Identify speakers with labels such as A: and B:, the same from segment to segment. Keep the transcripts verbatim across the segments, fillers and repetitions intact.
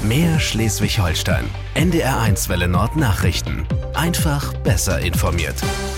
A: Mehr Schleswig-Holstein. N D R eins Welle Nord Nachrichten. Einfach besser informiert.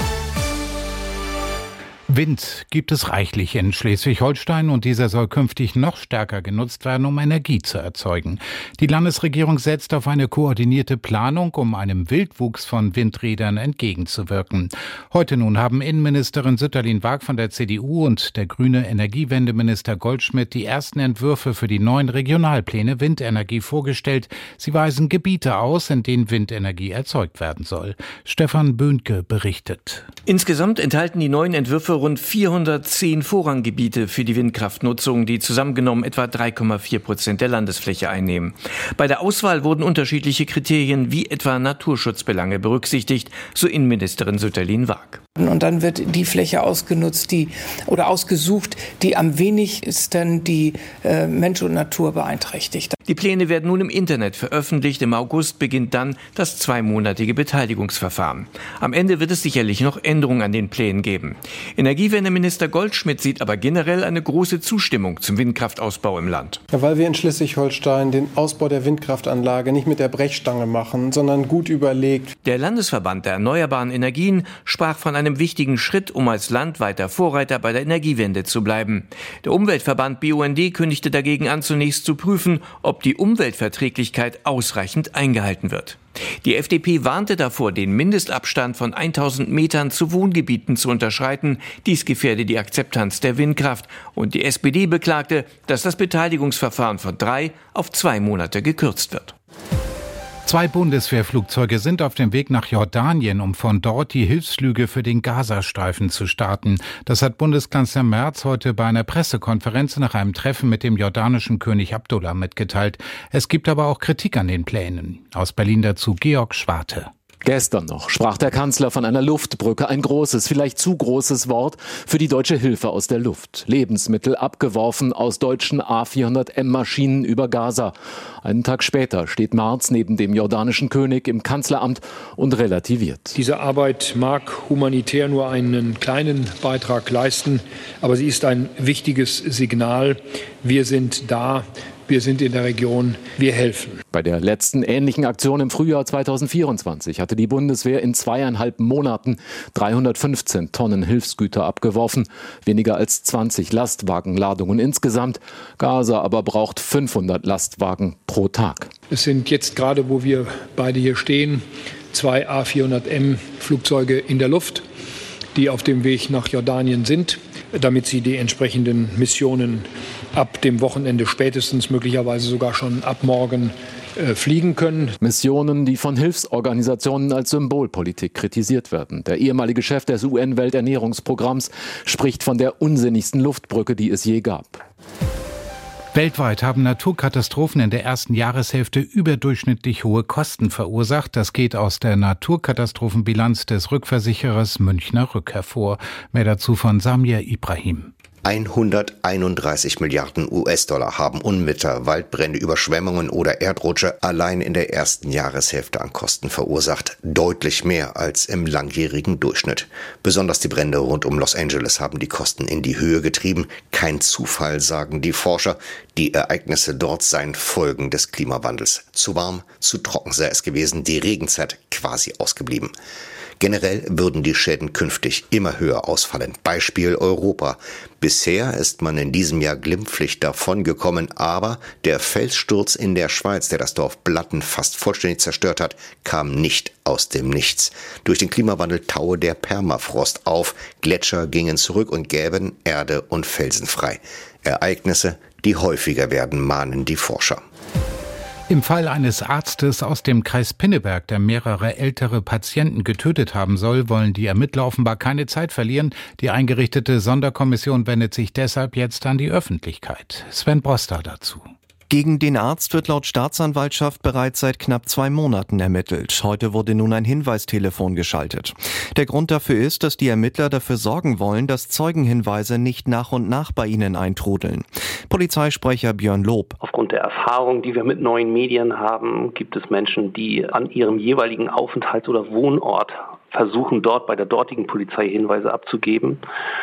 B: Wind gibt es reichlich in Schleswig-Holstein und dieser soll künftig noch stärker genutzt werden, um Energie zu erzeugen. Die Landesregierung setzt auf eine koordinierte Planung, um einem Wildwuchs von Windrädern entgegenzuwirken. Heute nun haben Innenministerin Sütterlin-Waag von der C D U und der grüne Energiewendeminister Goldschmidt die ersten Entwürfe für die neuen Regionalpläne Windenergie vorgestellt. Sie weisen Gebiete aus, in denen Windenergie erzeugt werden soll. Stefan Böhnke berichtet.
C: Insgesamt enthalten die neuen Entwürfe rund vierhundertzehn Vorranggebiete für die Windkraftnutzung, die zusammengenommen etwa drei Komma vier Prozent der Landesfläche einnehmen. Bei der Auswahl wurden unterschiedliche Kriterien wie etwa Naturschutzbelange berücksichtigt, so Innenministerin Sütterlin-Waag.
D: Und dann wird die Fläche ausgenutzt, die oder ausgesucht, die am wenigsten die äh, Mensch und Natur beeinträchtigt.
C: Die Pläne werden nun im Internet veröffentlicht. Im August beginnt dann das zweimonatige Beteiligungsverfahren. Am Ende wird es sicherlich noch Änderungen an den Plänen geben. Energiewendeminister Goldschmidt sieht aber generell eine große Zustimmung zum Windkraftausbau im Land.
E: Ja, weil wir in Schleswig-Holstein den Ausbau der Windkraftanlage nicht mit der Brechstange machen, sondern gut überlegt.
C: Der Landesverband der erneuerbaren Energien sprach von einem wichtigen Schritt, um als Land weiter Vorreiter bei der Energiewende zu bleiben. Der Umweltverband B U N D kündigte dagegen an, zunächst zu prüfen, ob die Umweltverträglichkeit ausreichend eingehalten wird. Die F D P warnte davor, den Mindestabstand von tausend Metern zu Wohngebieten zu unterschreiten. Dies gefährde die Akzeptanz der Windkraft. Und die S P D beklagte, dass das Beteiligungsverfahren von drei auf zwei Monate gekürzt wird.
B: Zwei Bundeswehrflugzeuge sind auf dem Weg nach Jordanien, um von dort die Hilfsflüge für den Gazastreifen zu starten. Das hat Bundeskanzler Merz heute bei einer Pressekonferenz nach einem Treffen mit dem jordanischen König Abdullah mitgeteilt. Es gibt aber auch Kritik an den Plänen. Aus Berlin dazu Georg Schwarte.
F: Gestern noch sprach der Kanzler von einer Luftbrücke, ein großes, vielleicht zu großes Wort für die deutsche Hilfe aus der Luft. Lebensmittel abgeworfen aus deutschen A vierhundert M Maschinen über Gaza. Einen Tag später steht Merz neben dem jordanischen König im Kanzleramt und relativiert.
G: Diese Arbeit mag humanitär nur einen kleinen Beitrag leisten, aber sie ist ein wichtiges Signal. Wir sind da. Wir sind in der Region, wir helfen.
F: Bei der letzten ähnlichen Aktion im Frühjahr zweitausendvierundzwanzig hatte die Bundeswehr in zweieinhalb Monaten dreihundertfünfzehn Tonnen Hilfsgüter abgeworfen, weniger als zwanzig Lastwagenladungen insgesamt. Gaza aber braucht fünfhundert Lastwagen pro Tag.
G: Es sind jetzt gerade, wo wir beide hier stehen, zwei A vierhundert M Flugzeuge in der Luft, die auf dem Weg nach Jordanien sind, damit sie die entsprechenden Missionen ab dem Wochenende spätestens, möglicherweise sogar schon ab morgen äh, fliegen können.
F: Missionen, die von Hilfsorganisationen als Symbolpolitik kritisiert werden. Der ehemalige Chef des U N-Welternährungsprogramms spricht von der unsinnigsten Luftbrücke, die es je gab.
B: Weltweit haben Naturkatastrophen in der ersten Jahreshälfte überdurchschnittlich hohe Kosten verursacht. Das geht aus der Naturkatastrophenbilanz des Rückversicherers Münchner Rück hervor. Mehr dazu von Samir Ibrahim.
H: hunderteinunddreißig Milliarden U S-Dollar haben Unwetter, Waldbrände, Überschwemmungen oder Erdrutsche allein in der ersten Jahreshälfte an Kosten verursacht. Deutlich mehr als im langjährigen Durchschnitt. Besonders die Brände rund um Los Angeles haben die Kosten in die Höhe getrieben. Kein Zufall, sagen die Forscher. Die Ereignisse dort seien Folgen des Klimawandels. Zu warm, zu trocken sei es gewesen, die Regenzeit quasi ausgeblieben. Generell würden die Schäden künftig immer höher ausfallen. Beispiel Europa. Bisher ist man in diesem Jahr glimpflich davongekommen, aber der Felssturz in der Schweiz, der das Dorf Blatten fast vollständig zerstört hat, kam nicht aus dem Nichts. Durch den Klimawandel taue der Permafrost auf, Gletscher gingen zurück und gäben Erde und Felsen frei. Ereignisse, die häufiger werden, mahnen die Forscher.
B: Im Fall eines Arztes aus dem Kreis Pinneberg, der mehrere ältere Patienten getötet haben soll, wollen die Ermittler offenbar keine Zeit verlieren. Die eingerichtete Sonderkommission wendet sich deshalb jetzt an die Öffentlichkeit. Sven Broster dazu.
I: Gegen den Arzt wird laut Staatsanwaltschaft bereits seit knapp zwei Monaten ermittelt. Heute wurde nun ein Hinweistelefon geschaltet. Der Grund dafür ist, dass die Ermittler dafür sorgen wollen, dass Zeugenhinweise nicht nach und nach bei ihnen eintrudeln. Polizeisprecher Björn Lob.
J: Aufgrund der Erfahrung, die wir mit neuen Medien haben, gibt es Menschen, die an ihrem jeweiligen Aufenthalts- oder Wohnort versuchen, dort bei der dortigen Polizei Hinweise abzugeben.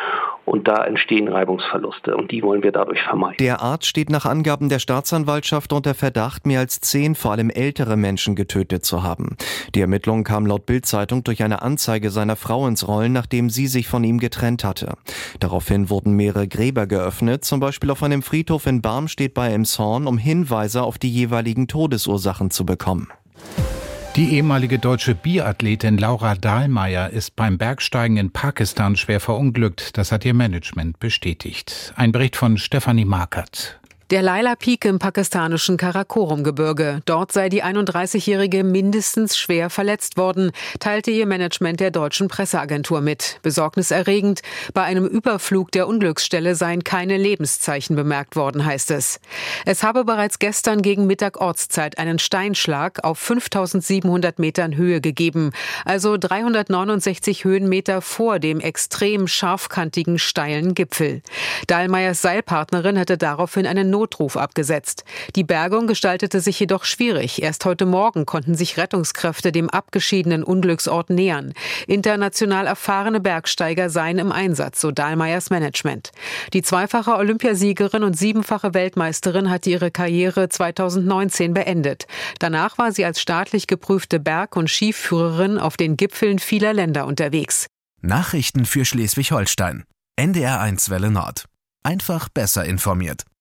J: und da entstehen Reibungsverluste und die wollen wir dadurch vermeiden.
I: Der Arzt steht nach Angaben der Staatsanwaltschaft unter Verdacht, mehr als zehn, vor allem ältere Menschen getötet zu haben. Die Ermittlungen kamen laut Bild-Zeitung durch eine Anzeige seiner Frau ins Rollen, nachdem sie sich von ihm getrennt hatte. Daraufhin wurden mehrere Gräber geöffnet, zum Beispiel auf einem Friedhof in Barmstedt bei Elmshorn, um Hinweise auf die jeweiligen Todesursachen zu bekommen.
B: Die ehemalige deutsche Biathletin Laura Dahlmeier ist beim Bergsteigen in Pakistan schwer verunglückt. Das hat ihr Management bestätigt. Ein Bericht von Stefanie Markert.
K: Der Laila Peak im pakistanischen Karakorum-Gebirge. Dort sei die einunddreißigjährige mindestens schwer verletzt worden, teilte ihr Management der deutschen Presseagentur mit. Besorgniserregend, bei einem Überflug der Unglücksstelle seien keine Lebenszeichen bemerkt worden, heißt es. Es habe bereits gestern gegen Mittag Ortszeit einen Steinschlag auf fünftausendsiebenhundert Metern Höhe gegeben, also dreihundertneunundsechzig Höhenmeter vor dem extrem scharfkantigen, steilen Gipfel. Dahlmeiers Seilpartnerin hatte daraufhin einen Notruf abgesetzt. Die Bergung gestaltete sich jedoch schwierig. Erst heute Morgen konnten sich Rettungskräfte dem abgeschiedenen Unglücksort nähern. International erfahrene Bergsteiger seien im Einsatz, so Dahlmeiers Management. Die zweifache Olympiasiegerin und siebenfache Weltmeisterin hatte ihre Karriere zweitausendneunzehn beendet. Danach war sie als staatlich geprüfte Berg- und Skiführerin auf den Gipfeln vieler Länder unterwegs.
A: Nachrichten für Schleswig-Holstein. N D R eins Welle Nord. Einfach besser informiert.